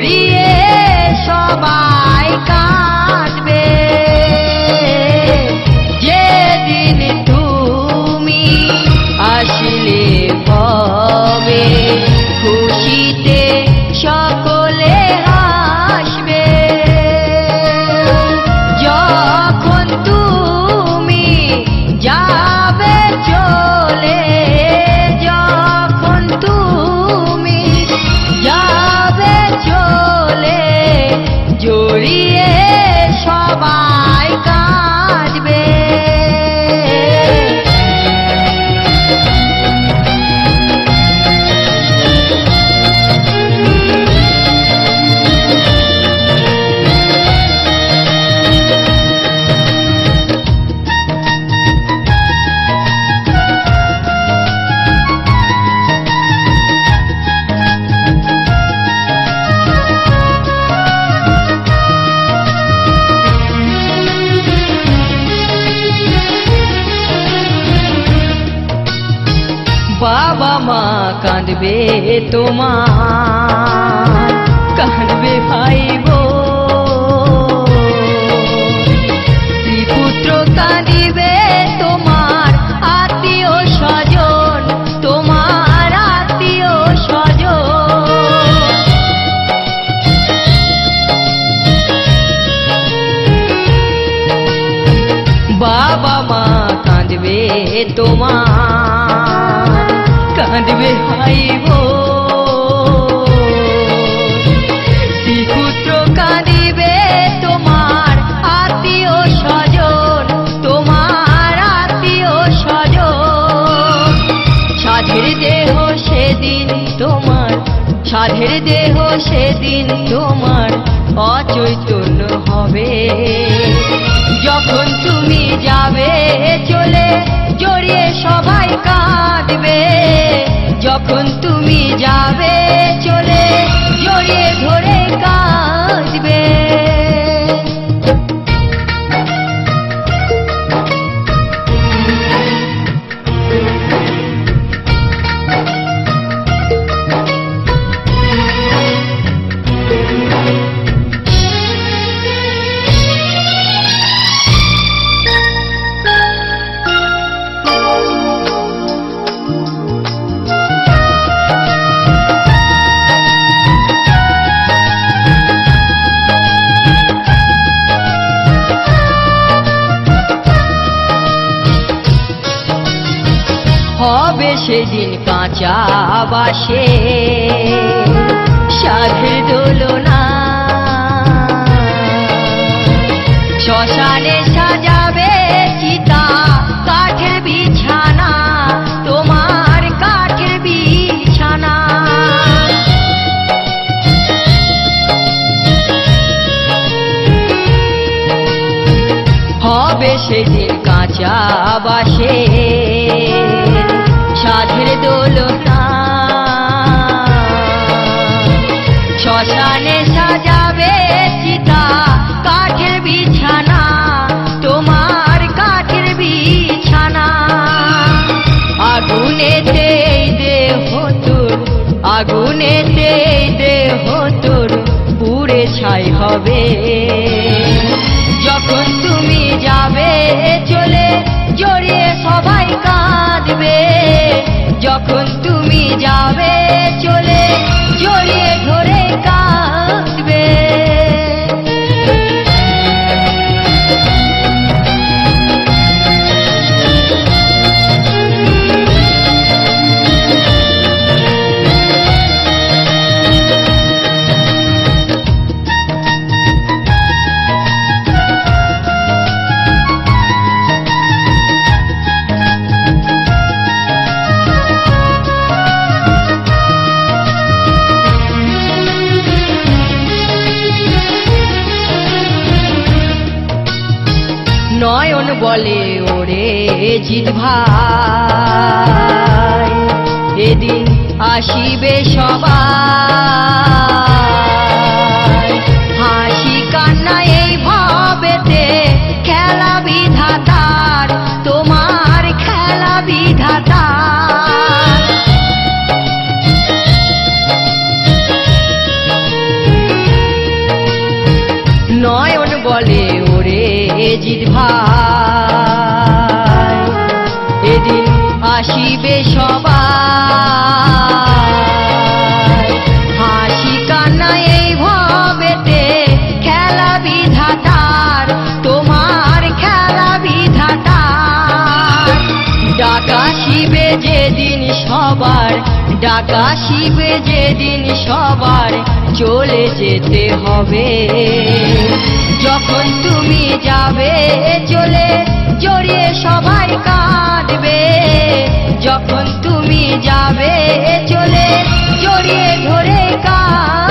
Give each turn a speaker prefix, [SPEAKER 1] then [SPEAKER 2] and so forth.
[SPEAKER 1] জড়িয়ে সবাই কাঁদবে যেদিন তুমি আসলে হবে খুশিতে সকলে হাসবে যখন তুমি যাবে চলে যখন তুমি যাবে চলে জড়িয়ে সবাই কাঁদবে বাবা মা কাঁদবে তোমার কাঁদবে ভাই বোন স্ত্রী পুত্র কাঁদিবে তোমার আত্মীয় স্বজন তোমার আত্মীয় স্বজন বাবা মা কাঁদবে তোমার কাঁদবে ভাই বোন স্ত্রী পুত্র কাঁদিবে তোমার আত্মীয় স্বজন তোমার আত্মীয় স্বজন সাধের দেহ সেদিন তোমার সাধের দেহ সেদিন তোমার অচৈতন্য হবে যখন তুমি যাবে চলে জড়িয়ে সবাই কাঁদবে যখন তুমি যাবে চলে জড়িয়ে ধরে কাঁদবে হবে সেদিন কাঁচা বাসে সাধের দোলনা শ্মশানে সাজাবে চিতা কাঠের বিছানা তোমার কাঠের বিছানা হবে সেদিন কাঁচা বাসে সাধের দোলনা শ্মশানে সাজাবে চিতা কাঠের বিছানা তোমার কাঠের বিছানা আগুনেতে দেহ তোর আগুনেতে দেহ তোর পুড়ে ছাই হবে যখন তুমি যাবে চলে জড়িয়ে সবাই কাঁদবে যখন তুমি যাবে চলে জড়িয়ে ধরে কাঁদবে নয়ন বলে ওরে জিত ভাই এদিন আসিবে সবাই হাসি কান্না এই ভাবেতে খেলা বিধাতার তোমার খেলা বিধাতার জিৎ ভাই এদিন আসিবে সবাই হাসি কান্না এই ভবেতে খেলা বিধাতার তোমার খেলা বিধাতার ডাকা শিবে যেদিন সবার ডাকা শিবে যেদিন সবার চলে যেতে হবে যখন তুমি যাবে চলে জড়িয়ে সবাই কাঁদবে যখন তুমি যাবে চলে জড়িয়ে ধরে কাঁদবে